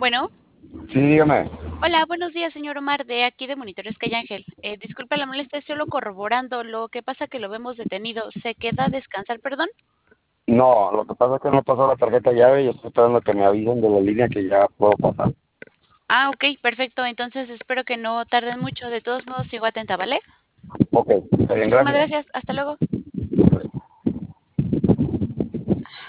Bueno, Sí, dígame. hola, buenos días, señor Omar, de aquí de Monitores Calle Ángel. Disculpe la molestia, estoy solo corroborando. Lo que pasa que lo vemos detenido. ¿Se queda a descansar, perdón? No, lo que pasa es que no pasó la tarjeta llave y estoy esperando que me avisen de la línea que ya puedo pasar. Ah, ok, perfecto. Entonces espero que no tarden mucho. De todos modos, sigo atenta, ¿vale? Ok, está bien, Muchísimas gracias. gracias. Hasta luego.